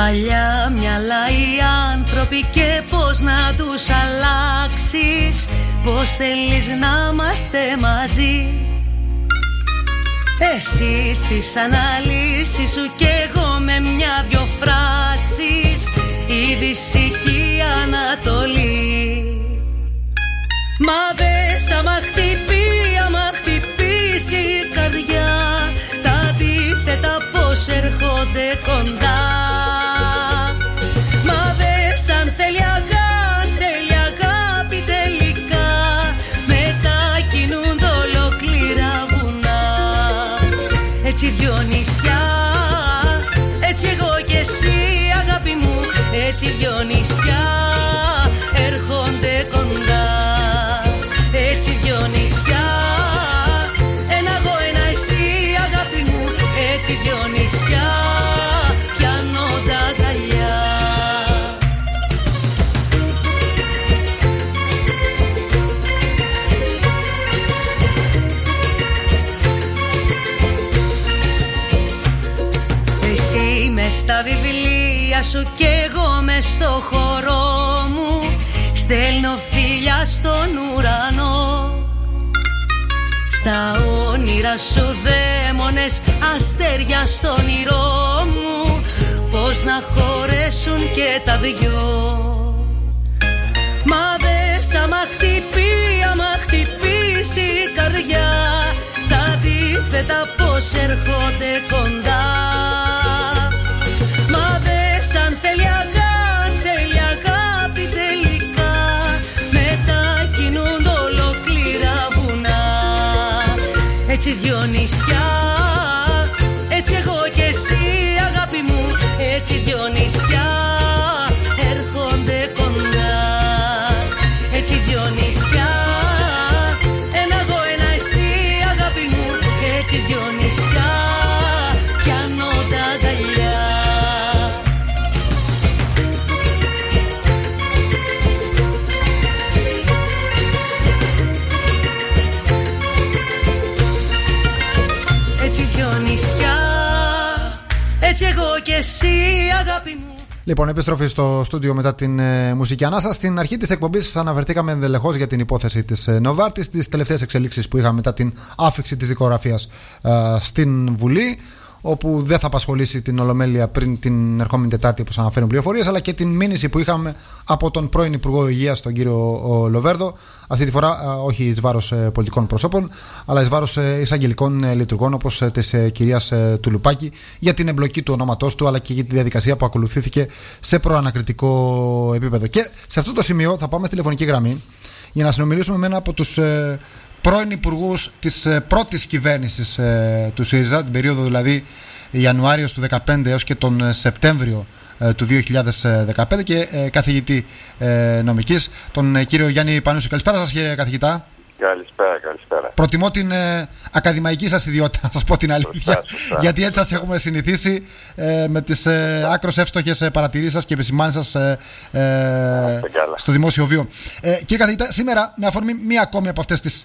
Παλιά μυαλά οι άνθρωποι και πώς να τους αλλάξεις, πώς θέλεις να είμαστε μαζί. Εσύ στις αναλύσεις σου κι εγώ με μια-δυο φράσεις, η Δύση και η Ανατολή. Μα δες άμα χτυπήσει η καρδιά, τα αντίθετα πως έρχονται κοντά. Μα δες αν θέλει αγάπη τελικά, μετακινούνται ολόκληρα βουνά. Έτσι δυο νησιά, έτσι εγώ και εσύ αγάπη μου, έτσι δυο νησιά έρχονται κοντά. Έτσι δυο νησιά, ένα εγώ ένα εσύ αγάπη μου, έτσι δυο νησιά πιάνονται αγκαλιά. Εσύ μες στα βιβλία σου κι εγώ μες στο χώρο μου, στέλνω φίλια στον ουρανό. Στα όνειρα σου δαίμονες, αστέρια στο όνειρό μου, πώς να χωρέσουν και τα δυο. Μα δες άμα χτυπήσει η καρδιά, τα αντίθετα πως έρχονται κοντά. Μα δες αν θέλει αγάπη τελικά, μετακινούνται ολόκληρα βουνά. Έτσι δυο νησιά, έτσι εγώ και εσύ αγάπη μου, έτσι δυο νησιά έρχονται κοντά. Έτσι δυο νησιά, ένα εγώ ένα εσύ αγάπη μου, έτσι δυο νησιά πιάνονται αγκαλιά. Έτσι δυο νησιά, έτσι εγώ και εσύ αγάπη μου. Λοιπόν, επιστροφή στο στούντιο μετά την μουσική ανάσα. Στην αρχή της εκπομπής αναφερθήκαμε ενδελεχώς για την υπόθεση της Νοβάρτης, τις τελευταίες εξελίξεις που είχαμε μετά την άφιξη της δικογραφίας στην Βουλή, όπου δεν θα απασχολήσει την Ολομέλεια πριν την ερχόμενη Τετάρτη, όπως αναφέρουν πληροφορίες, αλλά και την μήνυση που είχαμε από τον πρώην Υπουργό Υγείας, τον κύριο Λοβέρδο, αυτή τη φορά όχι εις βάρος πολιτικών προσώπων, αλλά εις βάρος εισαγγελικών λειτουργών, όπως της κυρίας Τουλουπάκη, για την εμπλοκή του ονόματός του, αλλά και για τη διαδικασία που ακολουθήθηκε σε προανακριτικό επίπεδο. Και σε αυτό το σημείο θα πάμε στη τηλεφωνική γραμμή για να συνομιλήσουμε με ένα από τους πρώην υπουργούς της πρώτης κυβέρνησης του ΣΥΡΙΖΑ, την περίοδο δηλαδή Ιανουάριος του 2015 έως και τον Σεπτέμβριο του 2015, και καθηγητή νομικής, τον κύριο Γιάννη Πανούσου. Καλησπέρα σας, κύριε καθηγητά. Καλησπέρα. Προτιμώ την ακαδημαϊκή σας ιδιότητα, να σας πω την αλήθεια, γιατί έτσι σας έχουμε συνηθίσει με τις άκρως εύστοχες παρατηρήσεις σας και επισημάνσεις σας στο δημόσιο βίο. Κύριε καθηγητά, σήμερα με αφορμή μία ακόμη από αυτές τις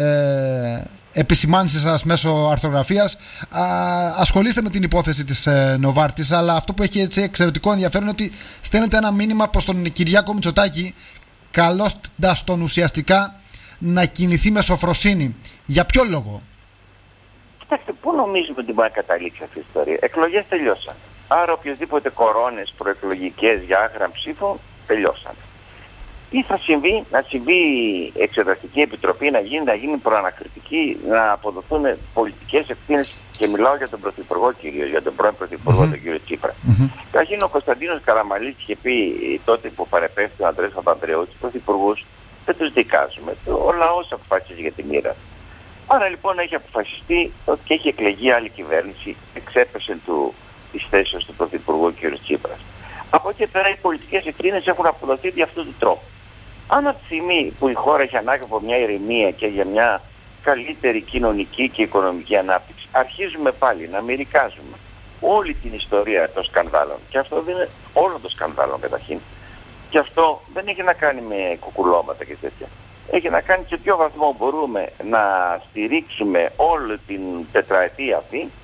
επισημάνσεις σας μέσω αρθρογραφίας, ασχολείστε με την υπόθεση της Νοβάρτης, αλλά αυτό που έχει έτσι εξαιρετικό ενδιαφέρον είναι ότι στέλνετε ένα μήνυμα προς τον Κυριάκο Μητσοτάκη, καλώντας τον ουσιαστικά να κινηθεί με σοφροσύνη. Για ποιο λόγο? Κοιτάξτε, πού νομίζουμε ότι μπορεί να καταλήξει αυτή η ιστορία? Εκλογές τελειώσαν. Άρα οποιασδήποτε κορώνες προεκλογικές για άγραμ ψήφο τελειώσαν. Τι θα συμβεί? Να συμβεί εξεταστική επιτροπή, να γίνει προανακριτική, να αποδοθούν πολιτικές ευθύνες, και μιλάω για τον Πρωθυπουργό κυρίως, για τον πρώην Πρωθυπουργό, τον κύριο Τσίπρα. Καταρχήν ο Κωνσταντίνος Καραμανλής είχε πει τότε που παρεπέφτει ο Ανδρέας Παπανδρέου, τους πρωθυπουργούς δεν τους δικάζουμε, ο λαός αποφασίζει για τη μοίρα. Άρα λοιπόν έχει αποφασιστεί και έχει εκλεγεί άλλη κυβέρνηση, εξέπεσε της θέσεως του Πρωθυπουργού κ. Τσίπρας. Από εκεί πέρα οι πολιτικές ευθύνες έχουν αποδοθεί δι' αυτού του τρόπου. Αν από τη στιγμή που η χώρα έχει ανάγκη από μια ηρεμία και για μια καλύτερη κοινωνική και οικονομική ανάπτυξη, αρχίζουμε πάλι να μερικάζουμε όλη την ιστορία των σκανδάλων, και αυτό δεν είναι όλο το σκανδάλο καταρχήν, και αυτό δεν έχει να κάνει με κουκουλώματα και τέτοια. Έχει να κάνει σε ποιο βαθμό μπορούμε να στηρίξουμε όλη την τετραετία αυτή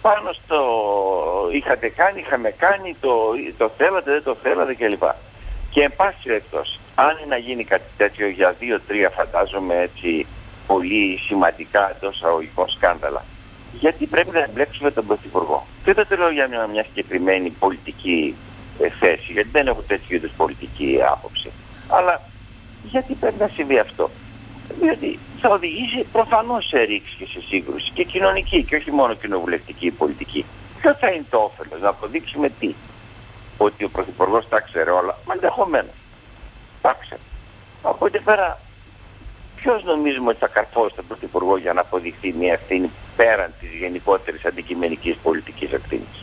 πάνω στο είχατε κάνει, είχαμε κάνει, το θέλατε, δεν το θέλατε κλπ. Και εν πάση περιπτώσει, αν είναι να γίνει κάτι τέτοιο για 2-3 φαντάζομαι έτσι πολύ σημαντικά εντός εισαγωγικών σκάνδαλα, γιατί πρέπει να εμπλέξουμε τον Πρωθυπουργό? Και δεν το λέω για μια συγκεκριμένη πολιτική θέση, γιατί δεν έχω τέτοιου είδους πολιτική άποψη. Αλλά γιατί πρέπει να συμβεί αυτό? Διότι θα οδηγήσει προφανώς σε ρήξη και σε σύγκρουση και κοινωνική και όχι μόνο κοινοβουλευτική πολιτική. Ποιο θα είναι το όφελος? Να αποδείξουμε τι? Ότι ο Πρωθυπουργός τα ξέρει όλα? Μα ενδεχομένως τα ξέρει. Από εκεί πέρα, ποιος νομίζουμε ότι θα καρφώσει τον Πρωθυπουργό για να αποδειχθεί μια ευθύνη πέραν της γενικότερης αντικειμενικής πολιτικής ευθύνης?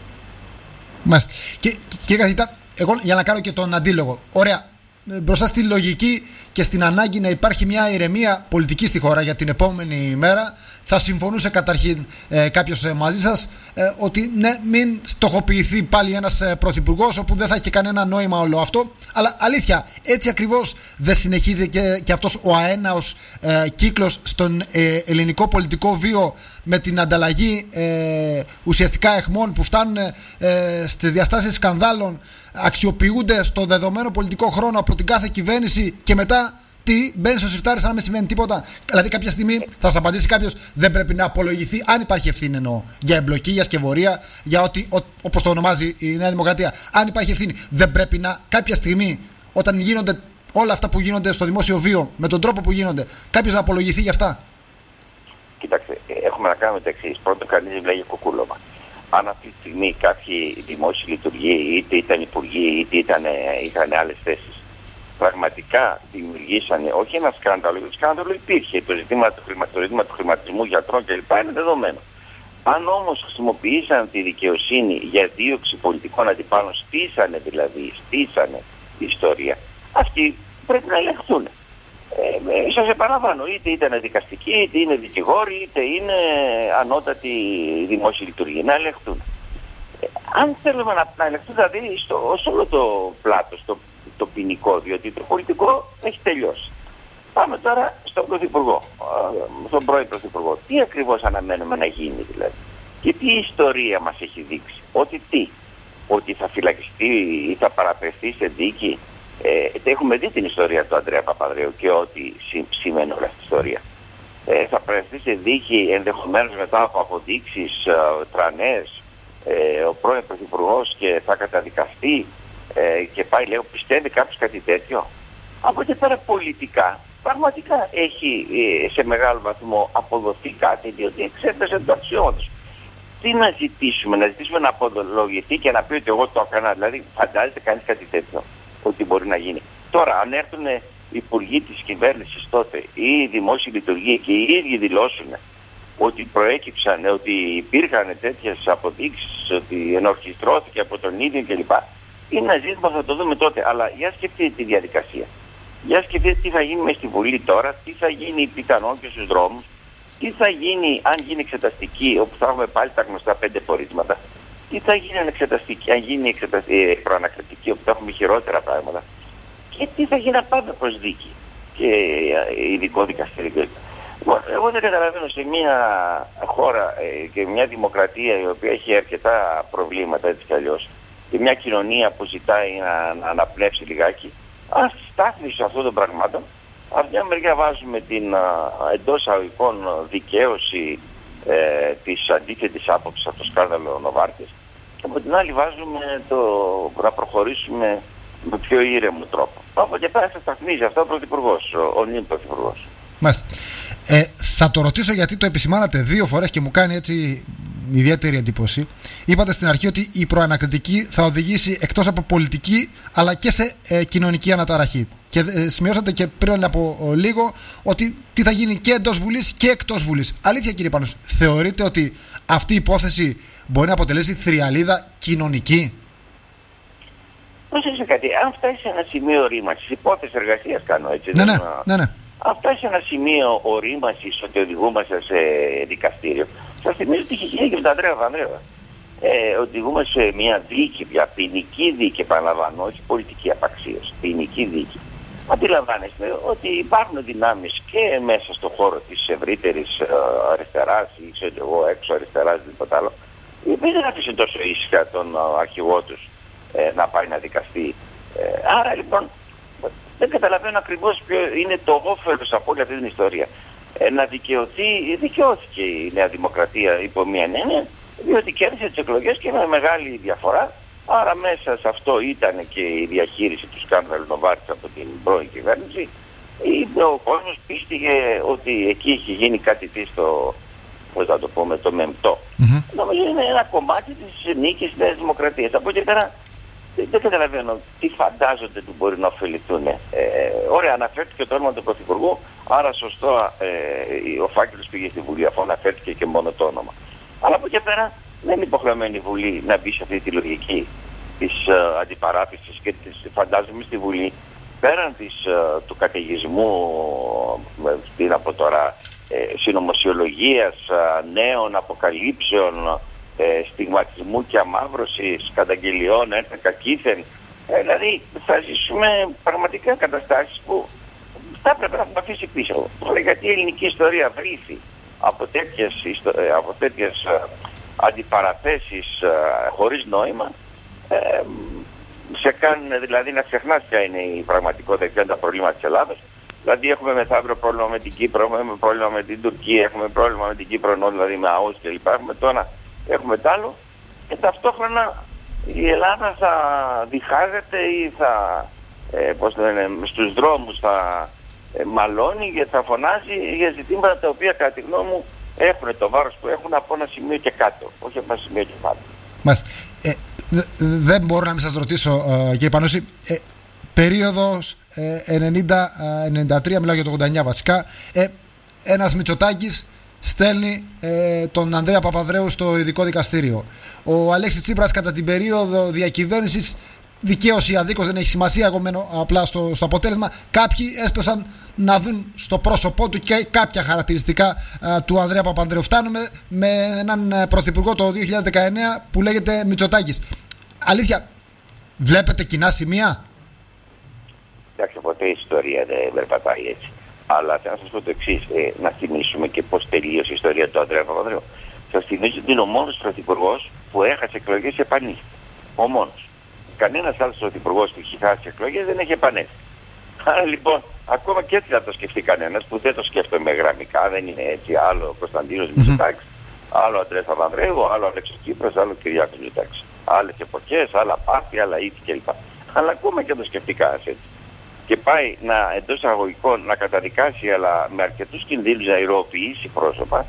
Μάλιστα. Κύριε καθηγητά, εγώ για να κάνω και τον αντίλογο. Ωραία. Μπροστά στη λογική και στην ανάγκη να υπάρχει μια ηρεμία πολιτική στη χώρα για την επόμενη μέρα, θα συμφωνούσε καταρχήν κάποιος μαζί σας ότι ναι, μην στοχοποιηθεί πάλι ένας πρωθυπουργός όπου δεν θα έχει κανένα νόημα όλο αυτό. Αλλά αλήθεια, έτσι ακριβώς δεν συνεχίζει και αυτός ο αέναος κύκλος στον ελληνικό πολιτικό βίο, με την ανταλλαγή ουσιαστικά αιχμών που φτάνουν στις διαστάσεις σκανδάλων, αξιοποιούνται στο δεδομένο πολιτικό χρόνο από την κάθε κυβέρνηση και μετά τι, μπαίνει στο σιρτάρι σαν να μην σημαίνει τίποτα? Δηλαδή κάποια στιγμή θα σας απαντήσει κάποιος, δεν πρέπει να απολογηθεί, αν υπάρχει ευθύνη εννοώ, για εμπλοκή, για σκευωρία, για ό,τι, όπως το ονομάζει η Νέα Δημοκρατία. Αν υπάρχει ευθύνη, δεν πρέπει να κάποια στιγμή, όταν γίνονται όλα αυτά που γίνονται στο δημόσιο βίο, με τον τρόπο που γίνονται, κάποιος να απολογηθεί για αυτά? Κοιτάξτε, έχουμε να κάνουμε το εξής. Πρώτον, κανείς δεν μιλάει για κουκούλωμα. Αν αυτή τη στιγμή κάποιοι δημόσιοι λειτουργοί, είτε ήταν υπουργοί, είτε είχαν άλλες θέσεις, πραγματικά δημιουργήσανε όχι ένα σκάνδαλο, το σκάνδαλο υπήρχε. Το ζήτημα του χρηματισμού γιατρών κλπ. Είναι δεδομένο. Αν όμως χρησιμοποιήσαν τη δικαιοσύνη για δίωξη πολιτικών αντιπάλων, στήσανε ιστορία, αυτοί πρέπει να ελεγχθούν. Σας επαναλαμβάνω, είτε ήταν δικαστικοί, είτε είναι δικηγόροι, είτε είναι ανώτατοι δημόσιοι λειτουργοί, να ελεγχθούν. Αν θέλουμε να ελεγχθούν, δηλαδή σε όλο το πλάτος, το ποινικό, διότι το πολιτικό έχει τελειώσει. Πάμε τώρα στον Πρωθυπουργό, στον πρώην Πρωθυπουργό. Τι ακριβώς αναμένουμε να γίνει δηλαδή? Και τι ιστορία μας έχει δείξει? Ότι θα φυλακιστεί ή θα παραπευθεί σε δίκη? Έχουμε δει την ιστορία του Ανδρέα Παπανδρέου και ό,τι σημαίνει όλα στην ιστορία. Θα παραπευθεί σε δίκη ενδεχομένως μετά από αποδείξεις τρανές ο πρώην Πρωθυπουργός και θα καταδικαστεί και πάει, λέω, πιστεύει κάποιος κάτι τέτοιο? Από εκεί πέρα πολιτικά πραγματικά έχει σε μεγάλο βαθμό αποδοθεί κάτι, διότι εξέτασε το αξιώματος. Τι να ζητήσουμε? Να ζητήσουμε να απολογηθεί και να πει ότι εγώ το έκανα? Δηλαδή φαντάζεται κανείς κάτι τέτοιο ότι μπορεί να γίνει? Τώρα αν έρθουν οι υπουργοί της κυβέρνησης τότε ή οι δημόσιοι λειτουργοί και οι ίδιοι δηλώσουν ότι προέκυψαν, ότι υπήρχαν τέτοιες αποδείξεις, ότι ενορχιστρώθηκε από τον ίδιο κλπ. Είναι ένα ζήτημα, θα το δούμε τότε. Αλλά για σκεφτείτε τη διαδικασία. Για σκεφτείτε τι θα γίνει μες στη Βουλή τώρα, τι θα γίνει πιθανόν και στους δρόμους, τι θα γίνει αν γίνει εξεταστική, όπου θα έχουμε πάλι τα γνωστά 5 πορίσματα, τι θα γίνει αν γίνει προανακριτική, όπου θα έχουμε χειρότερα πράγματα, και τι θα γίνει αν πάμε προς δίκη και ειδικό δικαστήριο. Εγώ δεν καταλαβαίνω σε μια χώρα και μια δημοκρατία η οποία έχει αρκετά προβλήματα έτσι κι αλλιώς, και μια κοινωνία που ζητάει να αναπνεύσει λιγάκι, αν στάθμιση αυτών των πραγμάτων, από μια μεριά βάζουμε την εντός εισαγωγικών δικαίωση της αντίθετης άποψης από το σκάνδαλο Νοβάρτης, και από την άλλη βάζουμε να προχωρήσουμε με πιο ήρεμο τρόπο. Από και πέρα θα σταθμίζει αυτό ο Πρωθυπουργός, ο νυν Πρωθυπουργός. Μάλιστα. Θα το ρωτήσω γιατί το επισημάνατε 2 φορές και μου κάνει έτσι ιδιαίτερη εντύπωση. Είπατε στην αρχή ότι η προανακριτική θα οδηγήσει εκτός από πολιτική αλλά και σε κοινωνική αναταραχή. Και σημειώσατε και πριν από λίγο ότι τι θα γίνει και εντός Βουλής και εκτός Βουλής. Αλήθεια, κύριε Πάνος, θεωρείτε ότι αυτή η υπόθεση μπορεί να αποτελέσει θριαλίδα κοινωνική? Πρόσεξε κάτι, αν φτάσει σε ένα σημείο ρήμασης, υπόθεση εργασίας κάνω έτσι. Ναι. Αν φτάσει σε ένα σημείο ορίμασης ότι οδηγούμαστε σε δικαστήριο, σας θυμίζω ότι είχε γίνει και με τον Ανδρέα Παπανδρέου. Οδηγούμε σε μια δίκη, μια ποινική δίκη, επαναλαμβάνω, όχι πολιτική απαξίωση, ποινική δίκη. Αντιλαμβάνεστε ότι υπάρχουν δυνάμεις και μέσα στον χώρο της ευρύτερης αριστεράς ή ξέρω εγώ έξω αριστεράς ή τίποτα άλλο, οι οποίοι δεν αφήσουν τόσο ήσυχα τον αρχηγό τους να πάει να δικαστεί. Άρα λοιπόν δεν καταλαβαίνω ακριβώς ποιο είναι το όφελος από όλη αυτή την ιστορία. Να δικαιώθηκε η Νέα Δημοκρατία υπό μία έννοια, διότι κέρδισε τις εκλογές και με μεγάλη διαφορά. Άρα μέσα σε αυτό ήταν και η διαχείριση του σκάνδαλου Νοβάρτης από την πρώην κυβέρνηση. Ο κόσμος πίστηκε ότι εκεί είχε γίνει κάτι το, πώς θα το πούμε, το μεμπτό. Νομίζω είναι ένα κομμάτι της νίκης της Νέας Δημοκρατίας. Από εκεί πέρα δεν καταλαβαίνω τι φαντάζονται ότι μπορεί να ωφεληθούν. Ωραία, αναφέρθηκε το όνομα του Πρωθυπουργού, άρα σωστό ο φάκελος πήγε στη Βουλή, αφού αναφέρθηκε και μόνο το όνομα. Αλλά από εκεί πέρα δεν είναι υποχρεωμένη η Βουλή να μπει σε αυτή τη λογική της αντιπαράθεσης και φαντάζομαι στη Βουλή, πέραν του καταιγισμού, τι να πω τώρα, συνωμοσιολογίας, νέων αποκαλύψεων, στιγματισμού και αμαύρωσης, καταγγελιών, ένθεν κακήθεν. Δηλαδή θα ζήσουμε πραγματικά καταστάσεις που θα έπρεπε να έχουμε αφήσει πίσω. Γιατί η ελληνική ιστορία βρήθη από τέτοιες αντιπαραθέσεις χωρίς νόημα, σε κάνουν δηλαδή να ξεχνάς ποια είναι η πραγματικότητα και ποια είναι τα προβλήματα της Ελλάδας. Δηλαδή έχουμε μεθαύριο πρόβλημα με την Κύπρο, έχουμε πρόβλημα με την Τουρκία, έχουμε πρόβλημα με την Κύπρο, δηλαδή με ΑΟΣ κλπ. Έχουμε το ένα, έχουμε το άλλο και ταυτόχρονα η Ελλάδα θα διχάζεται ή θα, στους δρόμους θα μαλώνει και θα φωνάζει για ζητήματα τα οποία κατά τη γνώμη μου έχουν το βάρος που έχουν από ένα σημείο και κάτω, όχι από ένα σημείο και πάνω. Δεν μπορώ να μην σας ρωτήσω, κύριε Πανούση, περίοδος 90-93, μιλάω για το 89 βασικά, ένας Μητσοτάκης στέλνει τον Ανδρέα Παπανδρέου στο ειδικό δικαστήριο. Ο Αλέξης Τσίπρας κατά την περίοδο διακυβέρνησης, δικαίως ή αδίκως δεν έχει σημασία, εγώ απλά στο αποτέλεσμα, κάποιοι έσπεσαν να δουν στο πρόσωπό του και κάποια χαρακτηριστικά του Ανδρέα Παπανδρέου. Φτάνουμε με έναν πρωθυπουργό το 2019 που λέγεται Μητσοτάκης. Αλήθεια, βλέπετε κοινά σημεία? Εντάξει, ποτέ η ιστορία δεν περπατάει έτσι. Αλλά θέλω να σας πω το εξής, να θυμίσουμε και πώς τελείωσε η ιστορία του Ανδρέα Παπανδρέου. Σας θυμίσω ότι είναι ο μόνος πρωθυπουργός που έχασε εκλογές και επανήλθε. Ο μόνος. Κανένας άλλος πρωθυπουργός που έχει χάσει εκλογές δεν έχει επανέλθει. Άρα λοιπόν, ακόμα και έτσι θα το σκεφτεί κανένας, που δεν το σκέφτομαι γραμμικά, δεν είναι έτσι. Άλλο ο Κωνσταντίνος Μητσοτάκης, άλλο ο Ανδρέας Παπανδρέου, άλλο ο Αλέξης Τσίπρας, άλλο ο Κυριάκος Μητσοτάκης. Άλλες εποχές, άλλα πάρτι, άλλα ήθη κλπ. Αλλά ακόμα και το σκεφτεί κανένας έτσι. Και πάει εντός εισαγωγικών να καταδικάσει, αλλά με αρκετούς κινδύνους να ηρωοποιήσει πρόσωπα,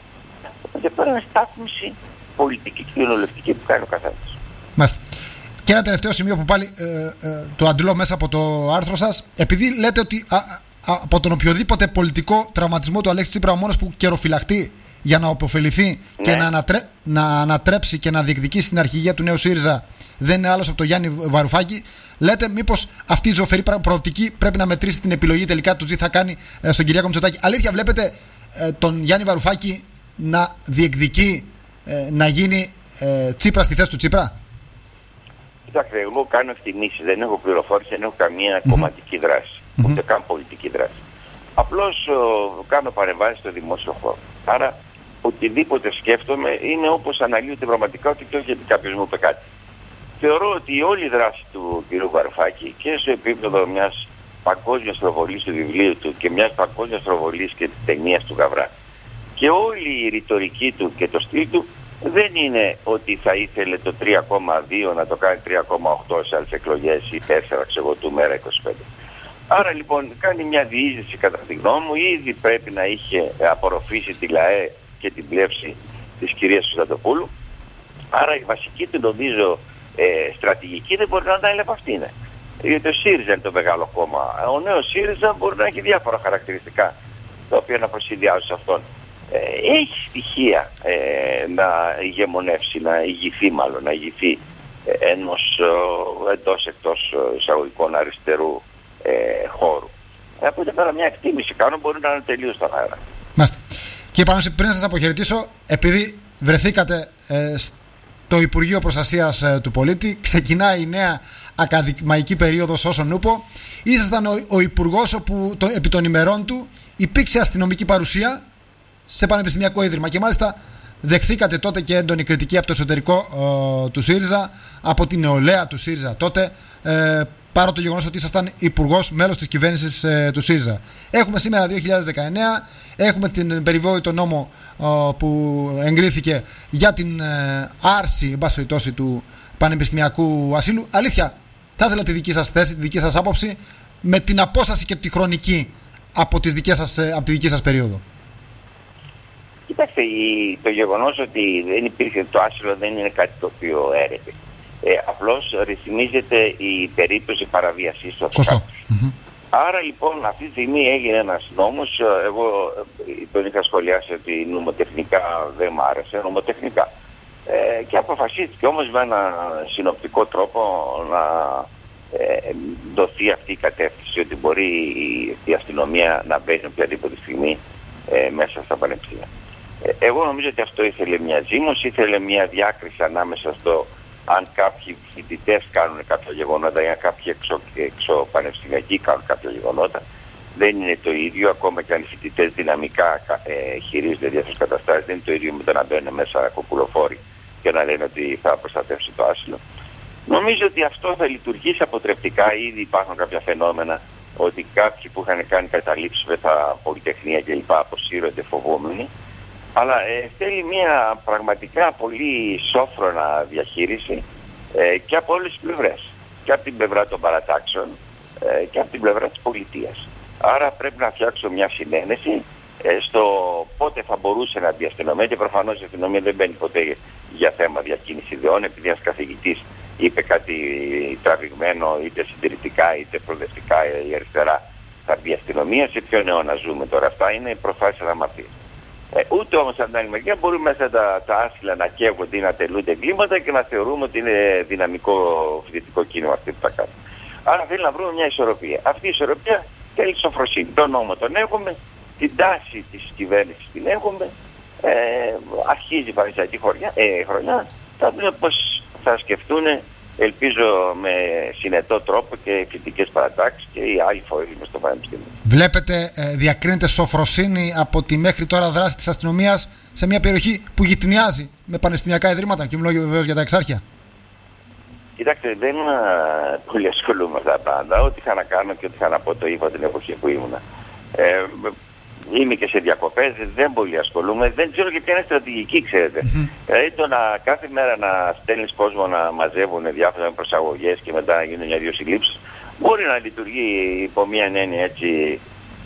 και πέρα είναι στάθμιση πολιτική και κοινοβουλευτική που κάνει ο καθένας. Μάλιστα. Και ένα τελευταίο σημείο που πάλι το αντλώ μέσα από το άρθρο σας, επειδή λέτε ότι από τον οποιοδήποτε πολιτικό τραυματισμό του Αλέξη Τσίπρα ο μόνος που καιροφυλαχτεί για να αποφεληθεί και να ανατρέψει και να διεκδικήσει την αρχηγία του νέου ΣΥΡΙΖΑ δεν είναι άλλος από τον Γιάννη Βαρουφάκη, λέτε μήπως αυτή η ζωφερή προοπτική πρέπει να μετρήσει την επιλογή τελικά του τι θα κάνει στον Κυριάκο Μητσοτάκη? Αλήθεια βλέπετε τον Γιάννη Βαρουφάκη να διεκδικεί να γίνει Τσίπρα στη θέση του Τσίπρα? Κοιτάξτε, εγώ κάνω εκτιμήσεις, δεν έχω πληροφόρηση, δεν έχω καμία κομματική δράση, ούτε καν πολιτική δράση. Απλώς κάνω παρεμβάσεις στο δημόσιο χώρο. Άρα οτιδήποτε σκέφτομαι είναι όπως αναλύω την πραγματικότητα και όχι γιατί κάποιος μου είπε κάτι. Θεωρώ ότι η όλη δράση του κ. Βαρουφάκη και στο επίπεδο μιας παγκόσμιας προβολής του βιβλίου του και μιας παγκόσμιας προβολής και της ταινίας του Γαβρά και όλη η ρητορική του και το στυλ του δεν είναι ότι θα ήθελε το 3,2 να το κάνει 3,8 σε άλλες εκλογές ή 4 του μέρα 25. Άρα λοιπόν κάνει μια διείσδυση κατά τη γνώμη μου, ήδη πρέπει να είχε απορροφήσει τη ΛΑΕ και την πλεύση της κυρίας Σουσαντοπούλου. Άρα η βασική του νομίζω στρατηγική δεν μπορεί να είναι από αυτήν. Γιατί ο ΣΥΡΙΖΑ είναι το μεγάλο κόμμα. Ο νέος ΣΥΡΙΖΑ μπορεί να έχει διάφορα χαρακτηριστικά τα οποία να προσυνδυάζουν σε αυτόν. Έχει στοιχεία να ηγεμονεύσει, να ηγηθεί μάλλον, να ηγηθεί ενός εντός εισαγωγικών αριστερού χώρου. Από εκεί πέρα μια εκτίμηση κάνω, μπορεί να είναι τελείως στον αέρα. Μάλιστα. Κύριε Πανούση, πριν σας αποχαιρετήσω, επειδή βρεθήκατε στο Υπουργείο Προστασίας του Πολίτη, ξεκινάει η νέα ακαδημαϊκή περίοδος όσον ούπο. Ήσασταν ο υπουργός όπου επί των ημερών του υπήρξε αστυνομική παρουσία σε πανεπιστημιακό ίδρυμα και μάλιστα δεχθήκατε τότε και έντονη κριτική από το εσωτερικό του ΣΥΡΙΖΑ, από την νεολαία του ΣΥΡΙΖΑ τότε, παρά το γεγονός ότι ήσασταν υπουργός, μέλος της κυβέρνησης του ΣΥΡΙΖΑ. Έχουμε σήμερα 2019, έχουμε την περιβόητο νόμο που εγκρίθηκε για την άρση, εν πάση περιπτώσει, του πανεπιστημιακού ασύλου. Αλήθεια, θα ήθελα τη δική σας θέση, τη δική σας άποψη, με την απόσταση και τη χρονική από τη δική σας περίοδο. Κοιτάξτε, το γεγονός ότι δεν υπήρχε το άσυλο δεν είναι κάτι το οποίο έρεται. Απλώς ρυθμίζεται η περίπτωση παραβίασης του από κάποιους. Άρα λοιπόν αυτή τη στιγμή έγινε ένας νόμος, εγώ τον είχα σχολιάσει ότι νομοτεχνικά δεν μ' άρεσε, νομοτεχνικά. Και αποφασίστηκε όμως με ένα συνοπτικό τρόπο να δοθεί αυτή η κατεύθυνση ότι μπορεί η αστυνομία να μπαίνει οποιαδήποτε στιγμή μέσα στα πανεπιστήμια. Εγώ νομίζω ότι αυτό ήθελε μια ζήμωση, ήθελε μια διάκριση ανάμεσα στο αν κάποιοι φοιτητές κάνουν κάποια γεγονότα ή αν κάποιοι εξωπανεπιστημιακοί κάνουν κάποια γεγονότα. Δεν είναι το ίδιο, ακόμα και αν οι φοιτητές δυναμικά χειρίζονται διάφορες καταστάσεις, δεν είναι το ίδιο με το να μπαίνουν μέσα κοκκουλοφόροι και να λένε ότι θα προστατεύσει το άσυλο. Νομίζω ότι αυτό θα λειτουργήσει αποτρεπτικά. Ήδη υπάρχουν κάποια φαινόμενα ότι κάποιοι που είχαν κάνει καταλήψεις με τα πολυτεχνία κλπ. Αποσύρονται φοβόμενοι. Αλλά θέλει μια πραγματικά πολύ σόφρονα διαχείριση και από όλες τις πλευρές. Και από την πλευρά των παρατάξεων και από την πλευρά της πολιτείας. Άρα πρέπει να φτιάξω μια συνένεση στο πότε θα μπορούσε να μπει η αστυνομία. Και προφανώς η αστυνομία δεν μπαίνει ποτέ για θέμα διακίνηση ιδεών, επειδή ένας καθηγητής είπε κάτι τραβηγμένο είτε συντηρητικά είτε προοδευτικά ή αριστερά, θα μπει η αστυνομία. Σε ποιον αιώνα ζούμε τώρα? Αυτά είναι προφάσεις αναμαρτίας. Ούτε όμως από την άλλη μεριά μπορούμε μέσα τα άσυλα να καίγονται ή να τελούνται εγκλήματα και να θεωρούμε ότι είναι δυναμικό φοιτητικό κίνημα αυτή που θα κάνουμε. Άρα θέλει να βρούμε μια ισορροπία. Αυτή η ισορροπία θέλει σοφροσύνη. Τον νόμο τον έχουμε, την τάση της κυβέρνησης την έχουμε, αρχίζει η πανεπιστημιακή χρονιά, θα δούμε πώς θα σκεφτούν, ελπίζω με συνετό τρόπο και φοιτητικές παρατάξεις και οι άλλοι φορείς μες στο πανεπιστήμιο. Βλέπετε, διακρίνεται σοφροσύνη από τη μέχρι τώρα δράση της αστυνομίας σε μια περιοχή που γειτονιάζει με πανεπιστημιακά ιδρύματα, και μιλώ βεβαίως για τα Εξάρχεια? Κοιτάξτε, δεν πολύ ασχολούμαι με αυτά τα πάντα. Ό,τι είχα να κάνω και ό,τι είχα να πω το είπα την εποχή που ήμουνα. Είμαι και σε διακοπές, δεν πολύ ασχολούμαι. Δεν ξέρω και ποια είναι στρατηγική, ξέρετε. Δηλαδή το να κάθε μέρα να στέλνεις κόσμο να μαζεύουν διάφορες προσαγωγές και μετά να γίνουν μια-δυο συλλήψεις, μπορεί να λειτουργεί υπό μια έννοια έτσι,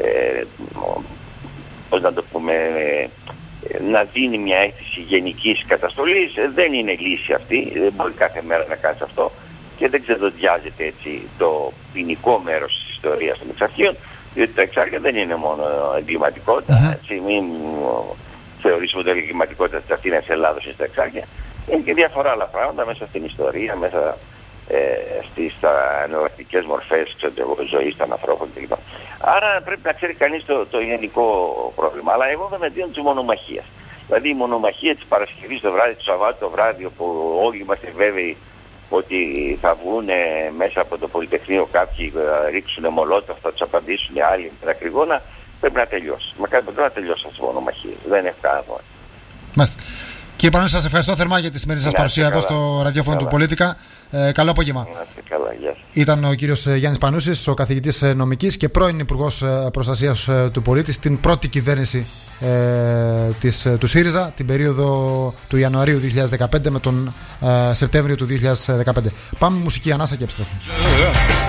πώς να το πούμε, να δίνει μια αίσθηση γενικής καταστολής. Δεν είναι λύση αυτή, δεν μπορεί κάθε μέρα να κάνεις αυτό και δεν ξεδοντιάζεται έτσι το ποινικό μέρος της ιστορίας των εξαρχείων, διότι τα εξάρχεια δεν είναι μόνο εγκληματικότητα, έτσι, μην θεωρήσουμε ότι η εγκληματικότητα της Αθήνας Ελλάδος είναι στα εξάρχεια. Είναι και διάφορα άλλα πράγματα μέσα στην ιστορία, μέσα στις εναλλακτικές μορφές ζωής των ανθρώπων κλπ. Άρα πρέπει να ξέρει κανείς το γενικό πρόβλημα. Αλλά εγώ δεν αντίον της μονομαχίας. Δηλαδή η μονομαχία της Παρασκευής το βράδυ, του Σαββάτου το βράδυ, όπου όλοι είμαστε βέβαιοι ότι θα βγουν μέσα από το Πολυτεχνείο κάποιοι, ρίξουν μολότοφ, θα τους απαντήσουν οι άλλοι με τα κρυγόνα, πρέπει να τελειώσει. Μακάρι να τελειώσει αυτή η μονομαχία. Δεν έχει κανένα πρόβλημα. Μάλιστα. Κύριε Πανούση, σας ευχαριστώ θερμά για τη σημερινή σας παρουσία εδώ στο ραδιόφωνο του Πολίτικα. Καλό απόγευμα. Ήταν ο κύριος Γιάννης Πανούσης, ο καθηγητής νομικής και πρώην Υπουργός Προστασίας του Πολίτη στην πρώτη κυβέρνηση του ΣΥΡΙΖΑ, την περίοδο του Ιανουαρίου 2015 με τον Σεπτέμβριο του 2015. Πάμε μουσική ανάσα και επιστρέφουμε.